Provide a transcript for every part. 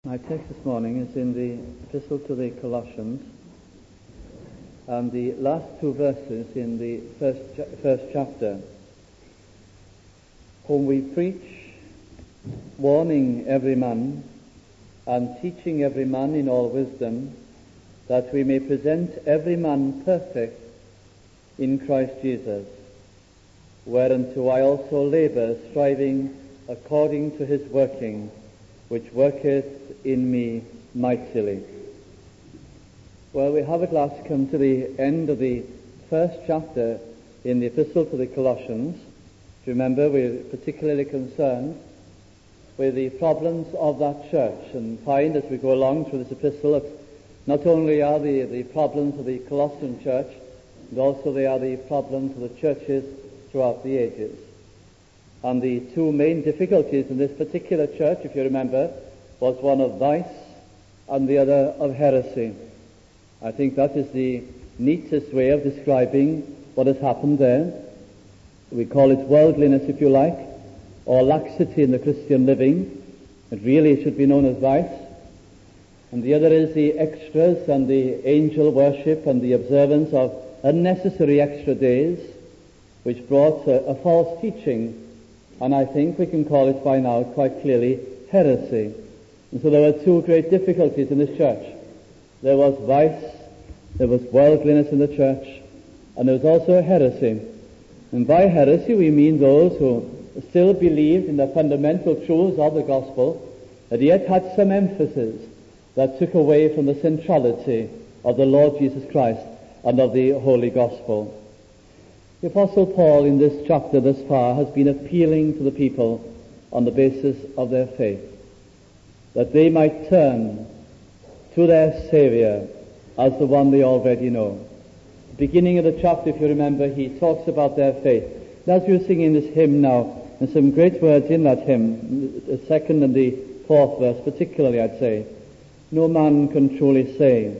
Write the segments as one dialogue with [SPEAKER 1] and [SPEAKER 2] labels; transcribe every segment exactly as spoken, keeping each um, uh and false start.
[SPEAKER 1] My text this morning is in the Epistle to the Colossians, and the last two verses in the first, first chapter, whom we preach, warning every man, and teaching every man in all wisdom, that we may present every man perfect in Christ Jesus, whereunto I also labour, striving according to his working, which worketh in me mightily. Well, we have at last come to the end of the first chapter in the Epistle to the Colossians. Remember, we're particularly concerned with the problems of that church, and find as we go along through this epistle that not only are the, the problems of the Colossian church, but also they are the problems of the churches throughout the ages. And the two main difficulties in this particular church, if you remember, was one of vice and the other of heresy. I think that is the neatest way of describing what has happened there. We call it worldliness, if you like, or laxity in the Christian living. It really should be known as vice. And the other is the extras and the angel worship and the observance of unnecessary extra days, which brought a, a false teaching. And I think we can call it by now quite clearly heresy. And so there were two great difficulties in this church. There was vice, there was worldliness in the church, and there was also heresy. And by heresy we mean those who still believed in the fundamental truths of the gospel, but yet had some emphasis that took away from the centrality of the Lord Jesus Christ and of the Holy Gospel. The Apostle Paul in this chapter thus far has been appealing to the people on the basis of their faith, that they might turn to their Saviour as the one they already know. Beginning of the chapter, if you remember, he talks about their faith. And as we were singing this hymn now, and some great words in that hymn, the second and the fourth verse particularly, I'd say, no man can truly say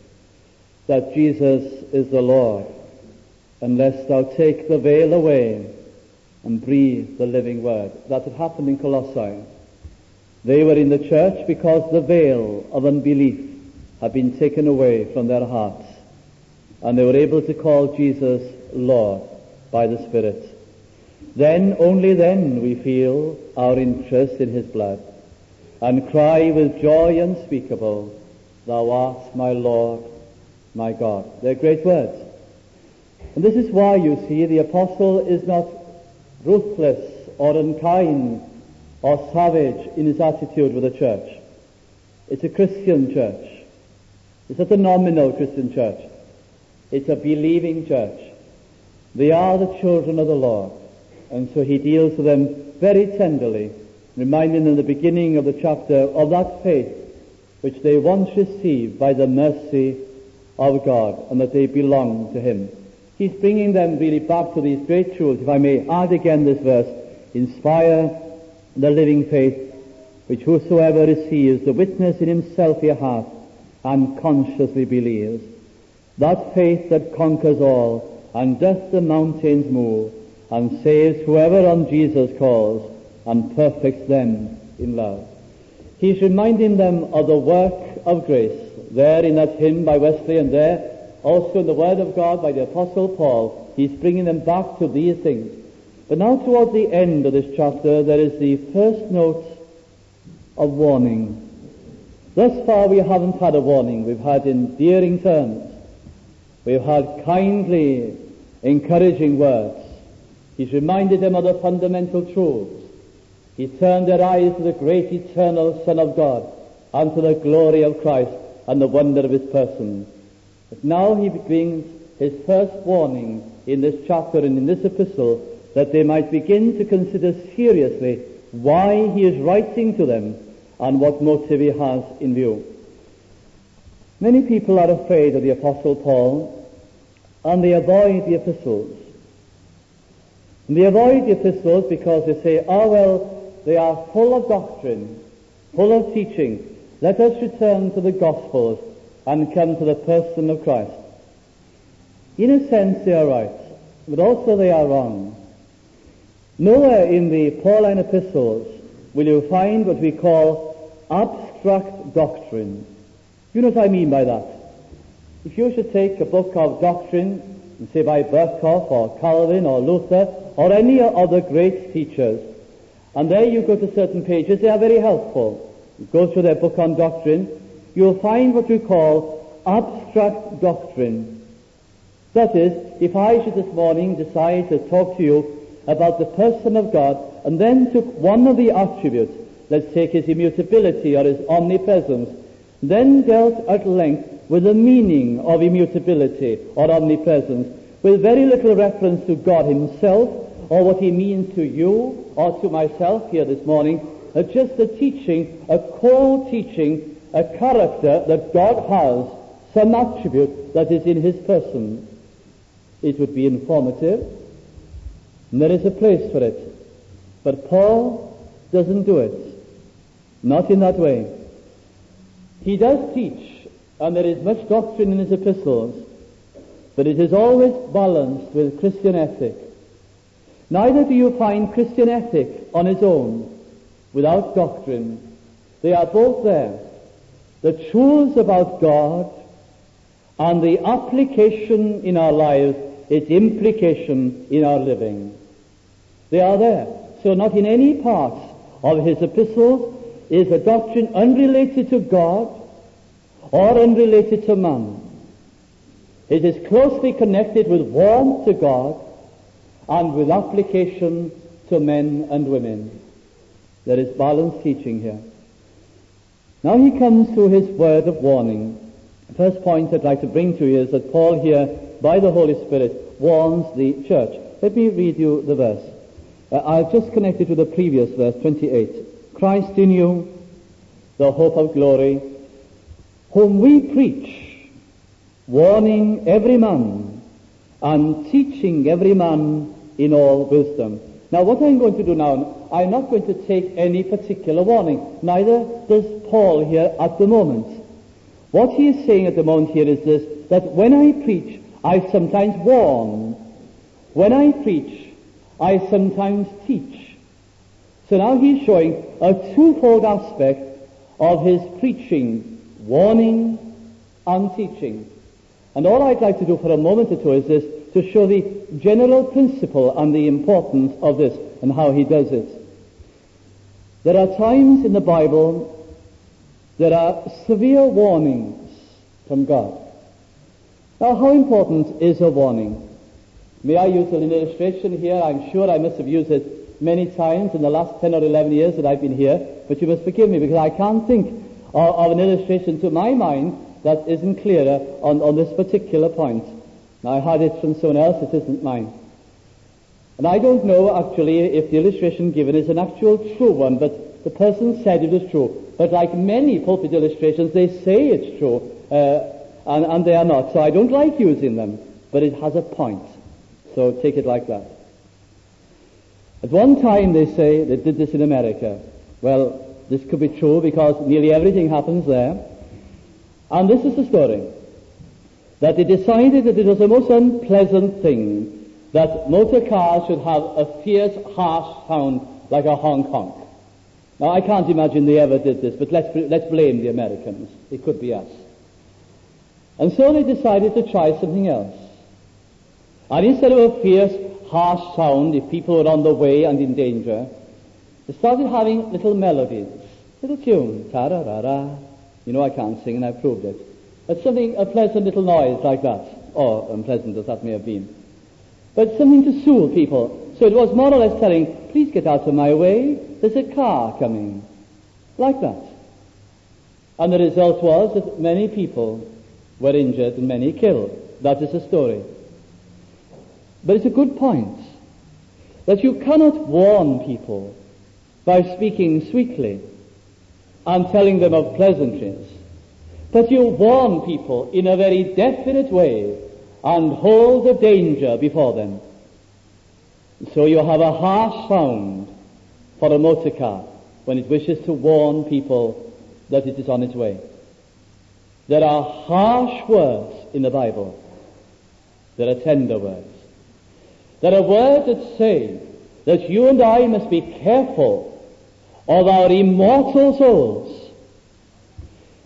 [SPEAKER 1] that Jesus is the Lord unless thou take the veil away and breathe the living word. That had happened in Colossae. They were in the church because the veil of unbelief had been taken away from their hearts, and they were able to call Jesus Lord by the Spirit. Then, only then, we feel our interest in his blood, and cry with joy unspeakable, Thou art my Lord, my God. They're great words. And this is why, you see, the apostle is not ruthless or unkind or savage in his attitude with the church. It's a Christian church. It's not a nominal Christian church. It's a believing church. They are the children of the Lord. And so he deals with them very tenderly, reminding them in the beginning of the chapter of that faith which they once received by the mercy of God, and that they belong to him. He's bringing them really back to these great truths. If I may add again this verse, inspire the living faith, which whosoever receives the witness in himself he hath, and consciously believes. That faith that conquers all, and doth the mountains move, and saves whoever on Jesus calls, and perfects them in love. He's reminding them of the work of grace, there in that hymn by Wesley, and there also in the Word of God by the Apostle Paul. He's bringing them back to these things. But now towards the end of this chapter, there is the first note of warning. Thus far we haven't had a warning. We've had endearing terms. We've had kindly, encouraging words. He's reminded them of the fundamental truths. He turned their eyes to the great eternal Son of God and to the glory of Christ and the wonder of his person. But now he brings his first warning in this chapter and in this epistle, that they might begin to consider seriously why he is writing to them and what motive he has in view. Many people are afraid of the Apostle Paul, and they avoid the epistles. And they avoid the epistles because they say, ah, well, they are full of doctrine, full of teaching. Let us return to the Gospels and come to the person of Christ. In a sense they are right, but also they are wrong. Nowhere in the Pauline epistles will you find what we call abstract abstract doctrine. You know what I mean by that? If you should take a book of doctrine, say by Berkhoff or Calvin or Luther or any other great teachers, and there you go to certain pages, they are very helpful. You go through their book on doctrine, you'll find what we call abstract doctrine. That is, if I should this morning decide to talk to you about the person of God, and then took one of the attributes, let's take his immutability or his omnipresence, then dealt at length with the meaning of immutability or omnipresence, with very little reference to God himself, or what he means to you or to myself here this morning, uh, just a teaching, a core teaching, a character that God has, some attribute that is in his person. It would be informative, and there is a place for it. But Paul doesn't do it. Not in that way. He does teach, and there is much doctrine in his epistles, but it is always balanced with Christian ethic. Neither do you find Christian ethic on its own, without doctrine. They are both there. The truths about God and the application in our lives, its implication in our living. They are there. So not in any part of his epistles is a doctrine unrelated to God or unrelated to man. It is closely connected with warmth to God and with application to men and women. There is balanced teaching here. Now he comes to his word of warning. The first point I'd like to bring to you is that Paul here, by the Holy Spirit, warns the church. Let me read you the verse. Uh, I'll just connect it to the previous verse, twenty-eight. Christ in you, the hope of glory, whom we preach, warning every man and teaching every man in all wisdom. Now what I'm going to do now, I'm not going to take any particular warning. Neither does Paul here at the moment. What he is saying at the moment here is this, that when I preach, I sometimes warn. When I preach, I sometimes teach. So now he's showing a twofold aspect of his preaching, warning and teaching. And all I'd like to do for a moment or two is this, to show the general principle and the importance of this and how he does it. There are times in the Bible there are severe warnings from God. Now, how important is a warning? May I use an illustration here? I'm sure I must have used it many times in the last ten or eleven years that I've been here, but you must forgive me because I can't think of, of an illustration to my mind that isn't clearer on, on this particular point. Now, I had it from someone else, it isn't mine. And I don't know actually if the illustration given is an actual true one, but the person said it was true. But like many pulpit illustrations, they say it's true, uh, and, and they are not. So I don't like using them, but it has a point. So take it like that. At one time, they say, they did this in America. Well, this could be true because nearly everything happens there. And this is the story. That they decided that it was the most unpleasant thing that motor cars should have a fierce, harsh sound like a honk honk. Now, I can't imagine they ever did this, but let's, let's blame the Americans. It could be us. And so they decided to try something else. And instead of a fierce, harsh sound, if people were on the way and in danger, they started having little melodies, little tunes, ta-ra-ra-ra. You know I can't sing, and I've proved it. But something, a pleasant little noise like that, or unpleasant as that may have been. But something to soothe people. So it was more or less telling, please get out of my way, there's a car coming. Like that. And the result was that many people were injured and many killed. That is the story. But it's a good point that you cannot warn people by speaking sweetly and telling them of pleasantries, but you warn people in a very definite way and hold the danger before them. So you have a harsh sound for a motor car when it wishes to warn people that it is on its way. There are harsh words in the Bible. There are tender words. There are words that say that you and I must be careful of our immortal souls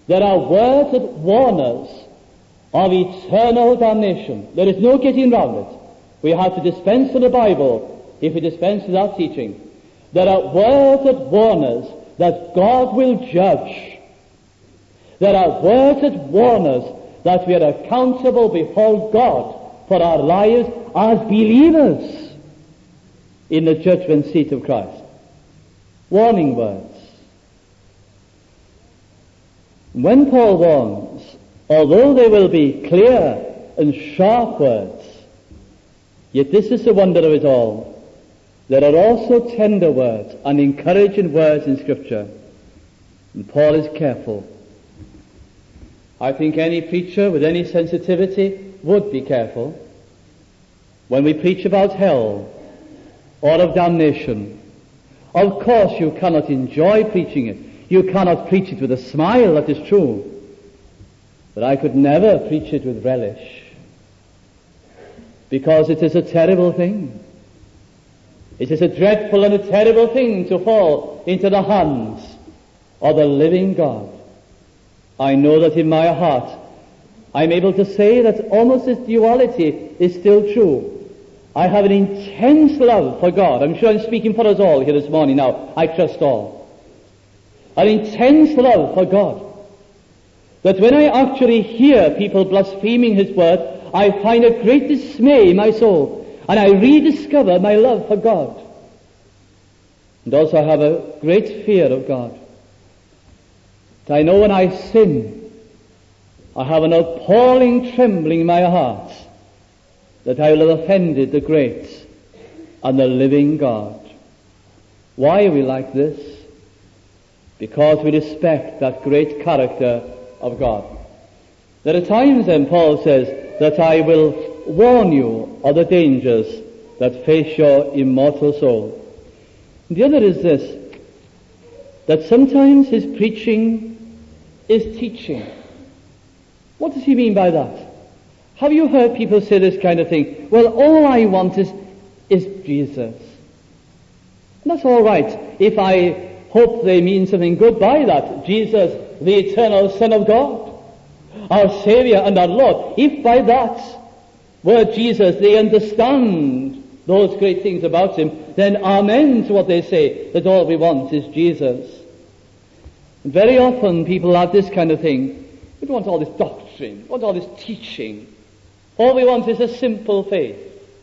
[SPEAKER 1] There are words that warn us of eternal damnation. There is no getting round it. We have to dispense with the Bible if we dispense with that teaching. There are words that warn us that God will judge. There are words that warn us that we are accountable before God for our lives as believers in the judgment seat of Christ. Warning words. When Paul warns, although they will be clear and sharp words, yet this is the wonder of it all. There are also tender words and encouraging words in Scripture. And Paul is careful. I think any preacher with any sensitivity would be careful. When we preach about hell or of damnation, of course you cannot enjoy preaching it. You cannot preach it with a smile, that is true. But I could never preach it with relish, because it is a terrible thing. It is a dreadful and a terrible thing to fall into the hands of the living God. I know that in my heart I'm able to say that almost this duality is still true. I have an intense love for God. I'm sure I'm speaking for us all here this morning now. I trust all. An intense love for God. That when I actually hear people blaspheming His word, I find a great dismay in my soul, and I rediscover my love for God. And also I have a great fear of God. That I know when I sin, I have an appalling trembling in my heart that I will have offended the great and the living God. Why are we like this? Because we respect that great character of God. There are times then, Paul says, that I will warn you of the dangers that face your immortal soul. The other is this, that sometimes his preaching is teaching. What does he mean by that? Have you heard people say this kind of thing? Well, all I want is, is Jesus. And that's all right if I hope they mean something good by that. Jesus, the eternal Son of God, our Savior and our Lord. If by that word Jesus they understand those great things about Him, then amen to what they say, that all we want is Jesus. And very often people have this kind of thing. We don't want all this doctrine, we want all this teaching. All we want is a simple faith.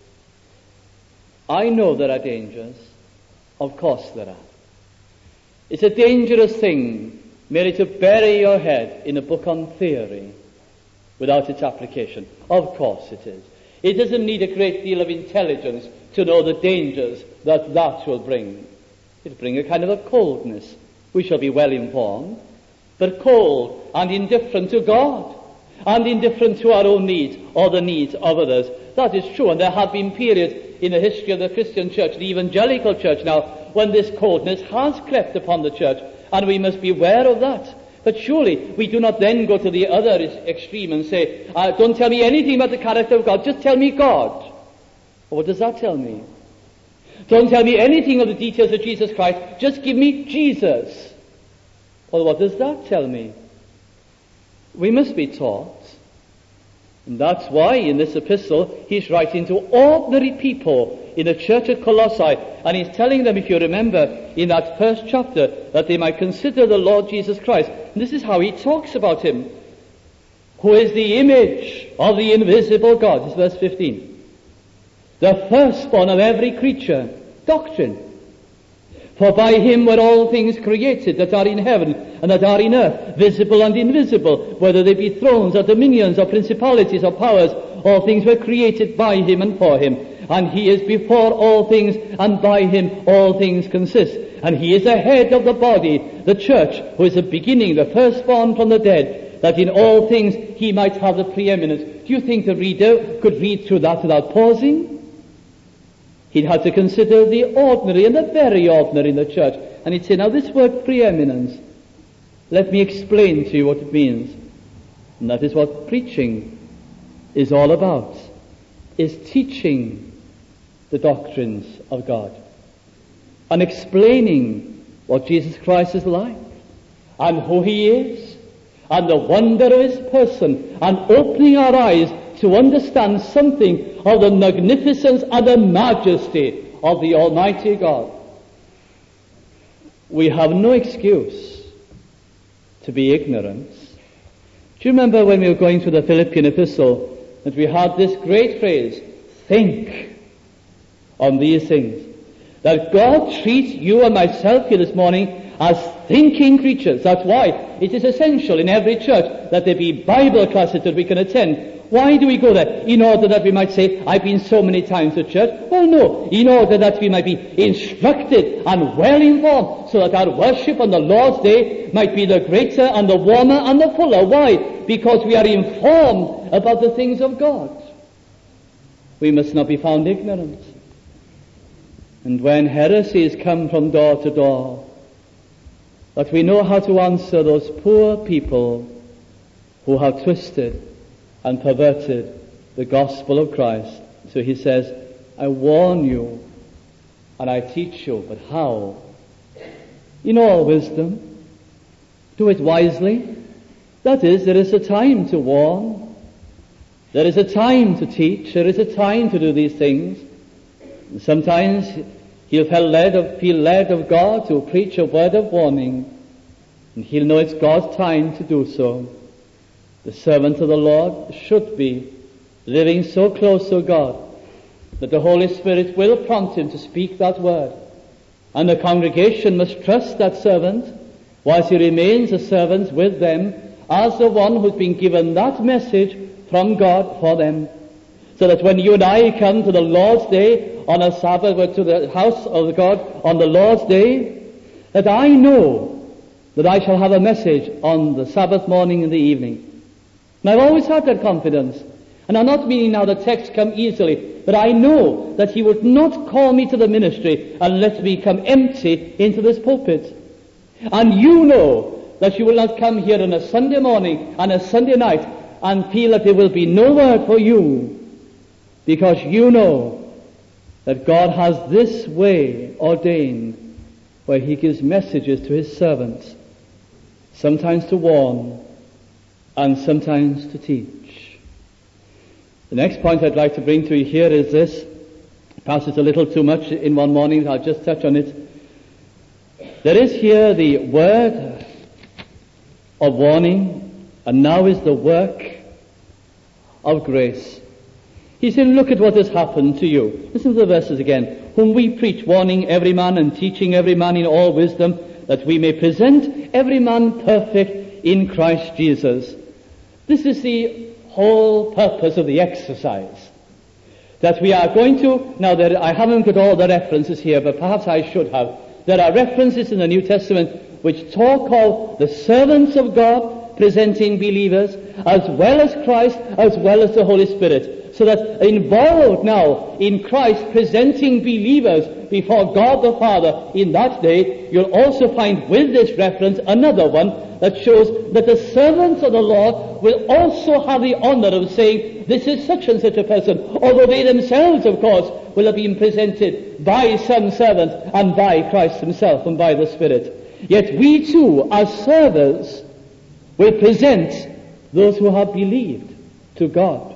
[SPEAKER 1] I know there are dangers. Of course there are. It's a dangerous thing merely to bury your head in a book on theory without its application. Of course it is. It doesn't need a great deal of intelligence to know the dangers that that will bring. It'll bring a kind of a coldness. We shall be well informed, but cold and indifferent to God and indifferent to our own needs or the needs of others. That is true, and there have been periods in the history of the Christian church, the evangelical church now, when this coldness has crept upon the church, and we must be aware of that. But surely we do not then go to the other extreme and say, uh, don't tell me anything about the character of God, just tell me God. Well, what does that tell me? Don't tell me anything of the details of Jesus Christ, just give me Jesus. Well, what does that tell me? We must be taught. And that's why in this epistle he's writing to ordinary people in the church at Colossae, and he's telling them, if you remember, in that first chapter, that they might consider the Lord Jesus Christ. And this is how he talks about him, who is the image of the invisible God. This is verse fifteen. The firstborn of every creature. Doctrine. For by him were all things created that are in heaven and that are in earth, visible and invisible, whether they be thrones or dominions or principalities or powers. All things were created by him and for him. And he is before all things, and by him all things consist. And he is the head of the body, the church, who is the beginning, the firstborn from the dead, that in all things he might have the preeminence. Do you think the reader could read through that without pausing? He'd have to consider the ordinary and the very ordinary in the church. And he'd say, now this word preeminence, let me explain to you what it means. And that is what preaching is all about, is teaching the doctrines of God and explaining what Jesus Christ is like and who he is and the wonder of his person, and opening our eyes to understand something of the magnificence and the majesty of the Almighty God. We have no excuse to be ignorant. Do you remember when we were going through the Philippian epistle that we had this great phrase, think on these things? That God treats you and myself here this morning as thinking creatures. That's why it is essential in every church that there be Bible classes that we can attend. Why do we go there? In order that we might say, I've been so many times to church. Well, no. In order that we might be instructed and well informed, so that our worship on the Lord's Day might be the greater and the warmer and the fuller. Why? Because we are informed about the things of God. We must not be found ignorant. And when heresies come from door to door, that we know how to answer those poor people who have twisted and perverted the gospel of Christ. So he says, I warn you and I teach you, but how? In all wisdom. Do it wisely. That is, there is a time to warn. There is a time to teach. There is a time to do these things. And sometimes he'll feel led of, feel led of God to preach a word of warning, and he'll know it's God's time to do so. The servant of the Lord should be living so close to God that the Holy Spirit will prompt him to speak that word. And the congregation must trust that servant whilst he remains a servant with them as the one who's been given that message from God for them. So that when you and I come to the Lord's Day on a Sabbath, or to the house of God on the Lord's Day, that I know that I shall have a message on the Sabbath morning and the evening. And I've always had that confidence. And I'm not meaning now the text come easily, but I know that he would not call me to the ministry and let me come empty into this pulpit. And you know that you will not come here on a Sunday morning and a Sunday night and feel that there will be no word for you, because you know that God has this way ordained where he gives messages to his servants, sometimes to warn and sometimes to teach. The next point I'd like to bring to you here is this. Perhaps it's a little too much in one morning, but I'll just touch on it. There is here the word of warning, and now is the work of grace. He said, look at what has happened to you. Listen to the verses again. Whom we preach, warning every man and teaching every man in all wisdom, that we may present every man perfect in Christ Jesus. This is the whole purpose of the exercise. That we are going to, now there, I haven't got all the references here, but perhaps I should have. There are references in the New Testament which talk of the servants of God presenting believers, as well as Christ, as well as the Holy Spirit. So that involved now in Christ presenting believers before God the Father in that day, you'll also find with this reference another one that shows that the servants of the Lord will also have the honor of saying, this is such and such a person, although they themselves, of course, will have been presented by some servant and by Christ himself and by the Spirit. Yet we too, as servants, will present those who have believed to God.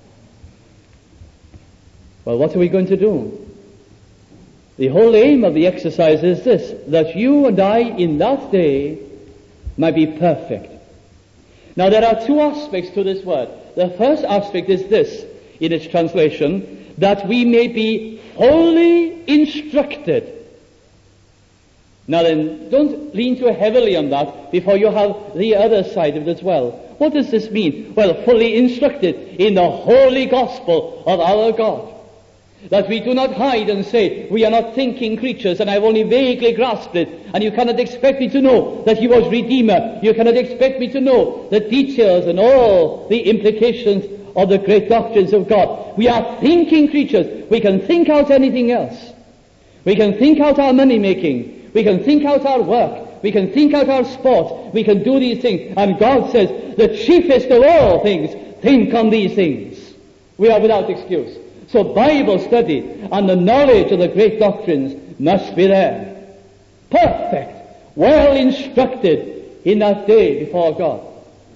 [SPEAKER 1] Well, what are we going to do? The whole aim of the exercise is this, that you and I in that day might be perfect. Now there are two aspects to this word. The first aspect is this, in its translation, that we may be fully instructed. Now then, don't lean too heavily on that before you have the other side of it as well. What does this mean? Well, fully instructed in the holy gospel of our God. That we do not hide and say, we are not thinking creatures and I've only vaguely grasped it, and you cannot expect me to know that he was Redeemer. You cannot expect me to know the details and all the implications of the great doctrines of God. We are thinking creatures. We can think out anything else. We can think out our money making. We can think out our work. We can think out our sport. We can do these things. And God says, the chiefest of all things, think on these things. We are without excuse. So Bible study and the knowledge of the great doctrines must be there. Perfect, well instructed in that day before God.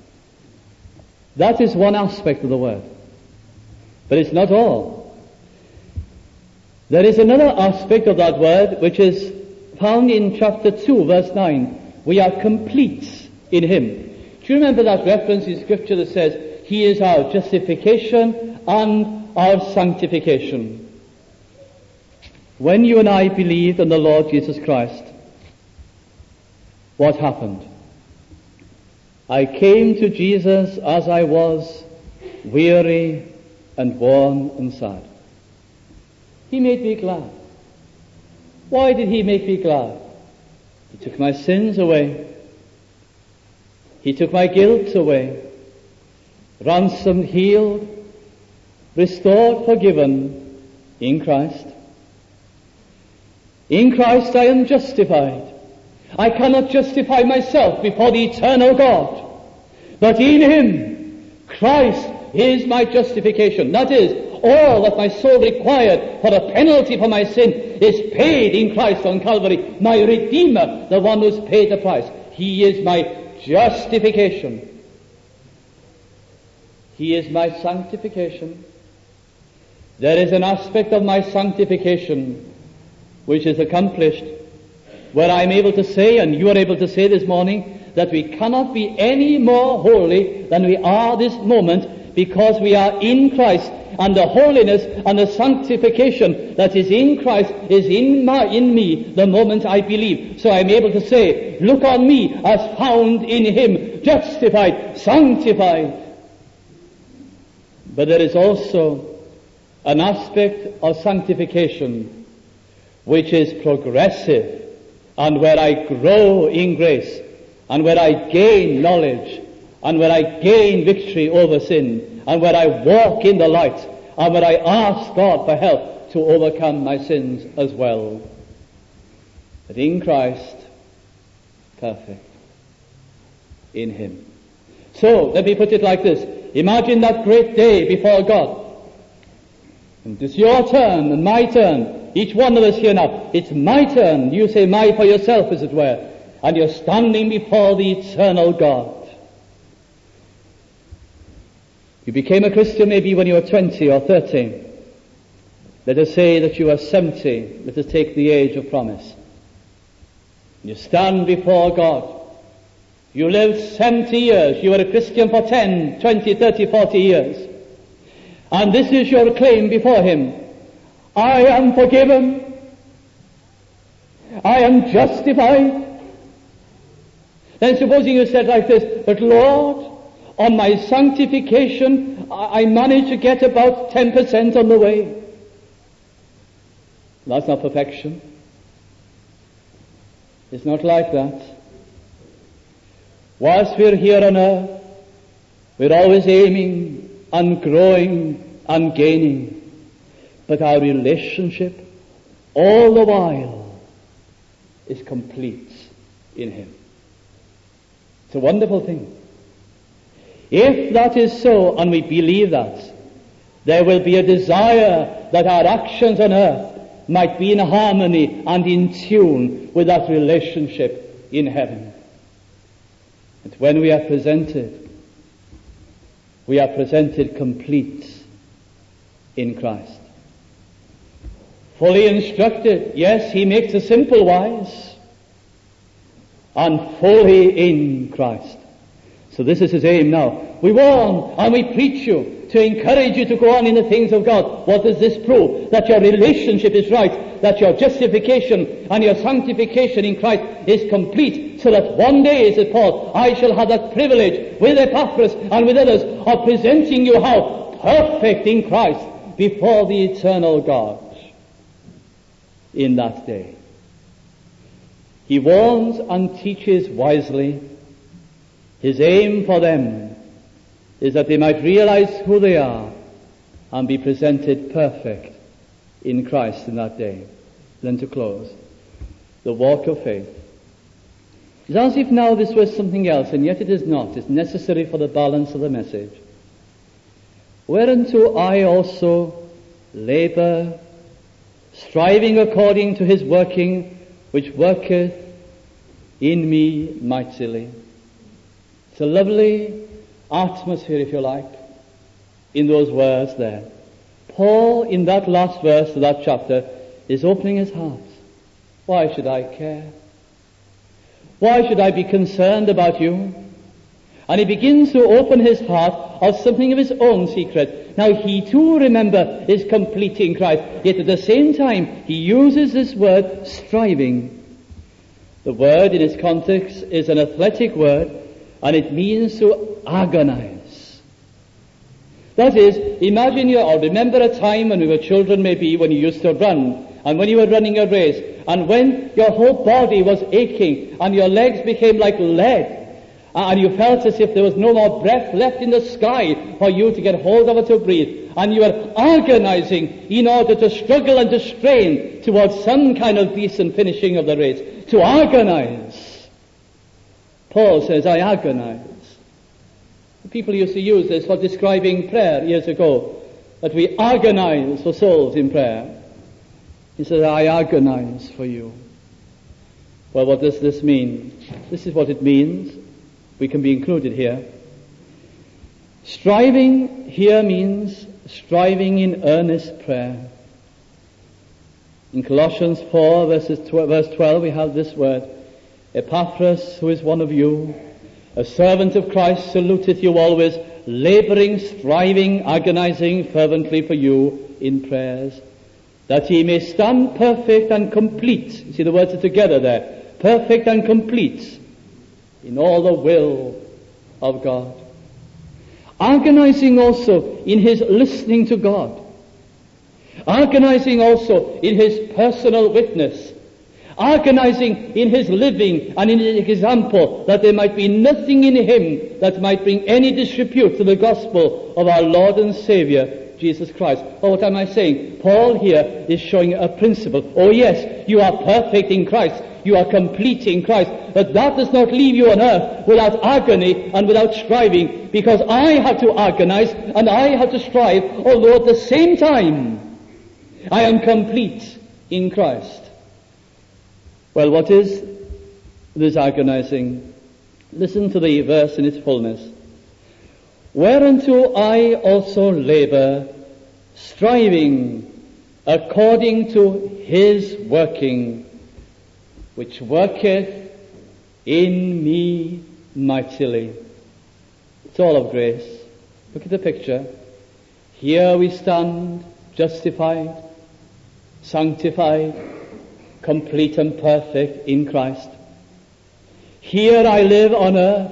[SPEAKER 1] That is one aspect of the word. But it's not all. There is another aspect of that word which is found in chapter two, verse nine. We are complete in him. Do you remember that reference in Scripture that says, he is our justification and our sanctification? When you and I believed in the Lord Jesus Christ, what happened? I came to Jesus as I was, weary and worn and sad. He made me glad. Why did he make me glad? He took my sins away. He took my guilt away. Ransomed, healed, restored, forgiven in Christ. In Christ I am justified. I cannot justify myself before the eternal God. But in him, Christ is my justification. That is, all that my soul required for a penalty for my sin is paid in Christ on Calvary. My Redeemer, the one who's paid the price. He is my justification. He is my sanctification. There is an aspect of my sanctification which is accomplished, where I am able to say, and you are able to say this morning, that we cannot be any more holy than we are this moment, because we are in Christ, and the holiness and the sanctification that is in Christ is in my, in me the moment I believe. So I am able to say, look on me as found in him, justified, sanctified. But there is also an aspect of sanctification which is progressive, and where I grow in grace, and where I gain knowledge, and where I gain victory over sin, and where I walk in the light, and where I ask God for help to overcome my sins as well. But in Christ, perfect. In him. So, let me put it like this. Imagine that great day before God. And it's your turn and my turn. Each one of us here now, it's my turn. You say my for yourself, as it were. And you're standing before the eternal God. You became a Christian maybe when you were twenty or thirty. Let us say that you are seventy. Let us take the age of promise. You stand before God. You lived seventy years. You were a Christian for ten, twenty, thirty, forty years. And this is your claim before him. I am forgiven. I am justified. Then supposing you said like this, but Lord, on my sanctification, I managed to get about ten percent on the way. That's not perfection. It's not like that. Whilst we're here on earth, we're always aiming and growing and gaining. But our relationship, all the while, is complete in him. It's a wonderful thing. If that is so, and we believe that, there will be a desire that our actions on earth might be in harmony and in tune with that relationship in heaven. And when we are presented, we are presented complete in Christ. Fully instructed, yes, he makes the simple wise, and fully in Christ. So this is his aim now. We warn and we preach you to encourage you to go on in the things of God. What does this prove? That your relationship is right, that your justification and your sanctification in Christ is complete, so that one day, as it Paul, I shall have that privilege with Epaphras and with others of presenting you how perfect in Christ before the eternal God in that day. He warns and teaches wisely. His aim for them is that they might realize who they are and be presented perfect in Christ in that day. Then to close, the walk of faith. It's as if now this was something else, and yet it is not. It's necessary for the balance of the message. Whereunto I also labor, striving according to his working, which worketh in me mightily. It's a lovely atmosphere, if you like, in those words there. Paul, in that last verse of that chapter, is opening his heart. Why should I care? Why should I be concerned about you? And he begins to open his heart of something of his own secret. Now he too, remember, is complete in Christ. Yet at the same time, he uses this word, striving. The word in its context is an athletic word, and it means to agonize. That is, imagine you, or remember a time when we were children maybe, when you used to run, and when you were running a race, and when your whole body was aching, and your legs became like lead, and you felt as if there was no more breath left in the sky for you to get hold of it to breathe, and you were agonizing in order to struggle and to strain towards some kind of decent finishing of the race. To agonize. Paul says, I agonize. People used to use this for describing prayer years ago, that we agonize for souls in prayer. He says, I agonize for you. Well, what does this mean? This is what it means. We can be included here. Striving here means striving in earnest prayer. In Colossians four, verses tw- verse twelve, we have this word, Epaphras, who is one of you, a servant of Christ, saluteth you always, laboring, striving, agonizing fervently for you in prayers, that ye may stand perfect and complete. You see, the words are together there. Perfect and complete in all the will of God. Agonizing also in his listening to God. Agonizing also in his personal witness. Agonizing in his living and in his example, that there might be nothing in him that might bring any disrepute to the gospel of our Lord and Savior, Jesus Christ. Oh, what am I saying? Paul here is showing a principle. Oh yes, you are perfect in Christ. You are complete in Christ. But that does not leave you on earth without agony and without striving, because I have to agonize and I have to strive, although at the same time I am complete in Christ. Well, what is this agonizing? Listen to the verse in its fullness. Whereunto I also labor, striving according to his working, which worketh in me mightily. It's all of grace. Look at the picture. Here we stand, justified, sanctified, complete and perfect in Christ. Here I live on earth,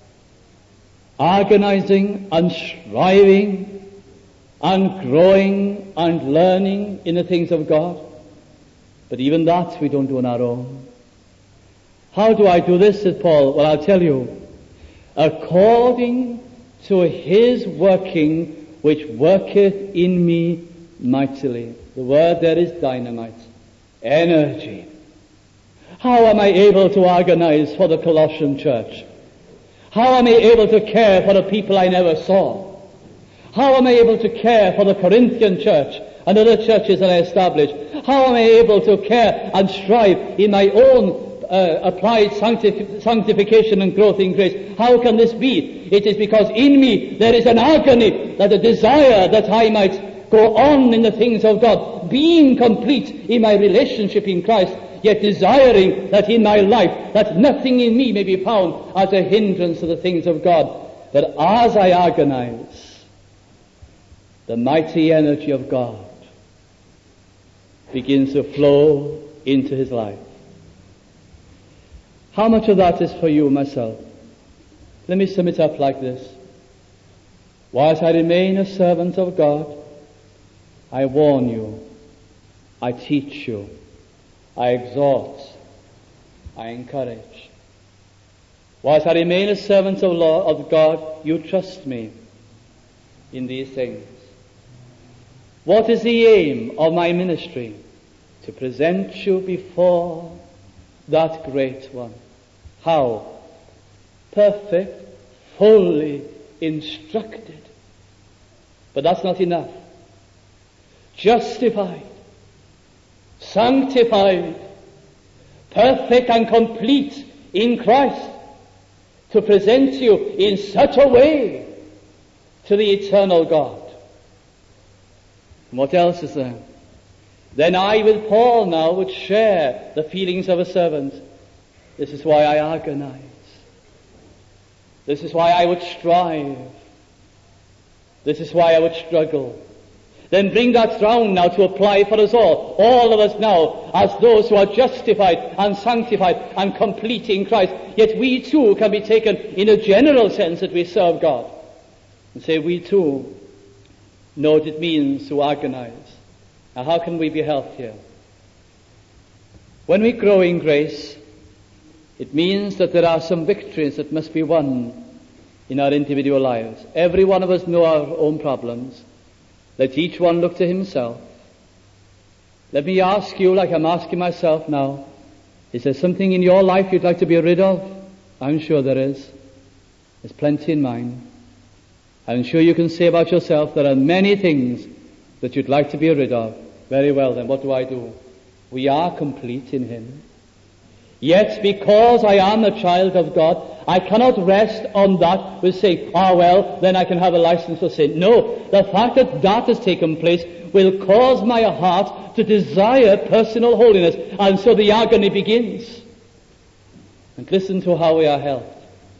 [SPEAKER 1] agonizing and striving and growing and learning in the things of God. But even that we don't do on our own. How do I do this, said Paul? Well, I'll tell you. According to his working, which worketh in me mightily. The word there is dynamite. Energy. How am I able to agonize for the Colossian church? How am I able to care for the people I never saw? How am I able to care for the Corinthian church and other churches that I established? How am I able to care and strive in my own uh, applied sanctif- sanctification and growth in grace? How can this be? It is because in me there is an agony, that a desire that I might go on in the things of God, being complete in my relationship in Christ, yet desiring that in my life that nothing in me may be found as a hindrance to the things of God. But as I agonize, the mighty energy of God begins to flow into his life. How much of that is for you, myself? Let me sum it up like this. Whilst I remain a servant of God, I warn you, I teach you, I exhort, I encourage. Whilst I remain a servant of, law, of God, you trust me in these things. What is the aim of my ministry? To present you before that great one. How? Perfect, fully instructed. But that's not enough. Justified, sanctified, perfect and complete in Christ, to present you in such a way to the eternal God. And what else is there? Then I with Paul now would share the feelings of a servant. This is why I agonize. This is why I would strive. This is why I would struggle. Then bring that round now to apply for us all. All of us now, as those who are justified and sanctified and complete in Christ. Yet we too can be taken in a general sense that we serve God. And say we too know what it means to agonize. Now how can we be helped here? When we grow in grace, it means that there are some victories that must be won in our individual lives. Every one of us know our own problems. Let each one look to himself. Let me ask you, like I'm asking myself now, is there something in your life you'd like to be rid of? I'm sure there is. There's plenty in mine. I'm sure you can say about yourself, there are many things that you'd like to be rid of. Very well then, what do I do? We are complete in Him. Yet because I am a child of God, I cannot rest on that with saying, ah well, then I can have a license for sin. No, the fact that that has taken place will cause my heart to desire personal holiness. And so the agony begins. And listen to how we are helped.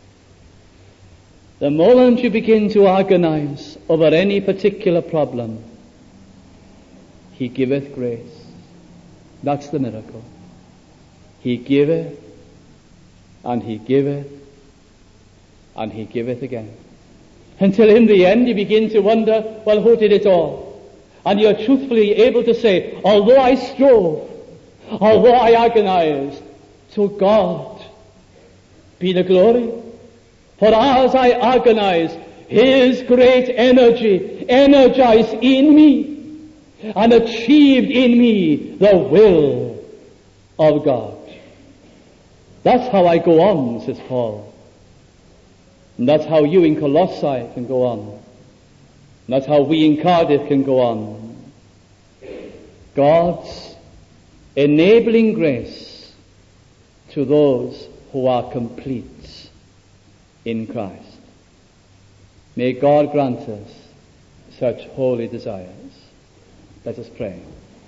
[SPEAKER 1] The moment you begin to agonize over any particular problem, He giveth grace. That's the miracle. He giveth, and He giveth, and He giveth again. Until in the end you begin to wonder, well, who did it all? And you're truthfully able to say, although I strove, although I agonized, to God be the glory. For as I agonize, His great energy energized in me and achieved in me the will of God. That's how I go on, says Paul. And that's how you in Colossae can go on. And that's how we in Cardiff can go on. God's enabling grace to those who are complete in Christ. May God grant us such holy desires. Let us pray.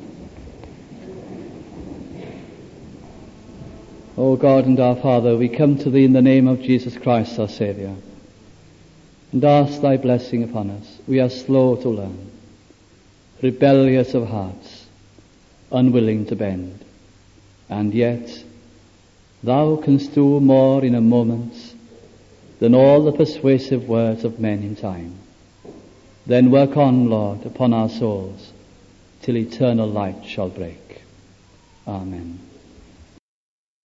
[SPEAKER 1] O God and our Father, we come to Thee in the name of Jesus Christ, our Saviour, and ask Thy blessing upon us. We are slow to learn, rebellious of hearts, unwilling to bend, and yet Thou canst do more in a moment than all the persuasive words of men in time. Then work on, Lord, upon our souls, till eternal light shall break. Amen.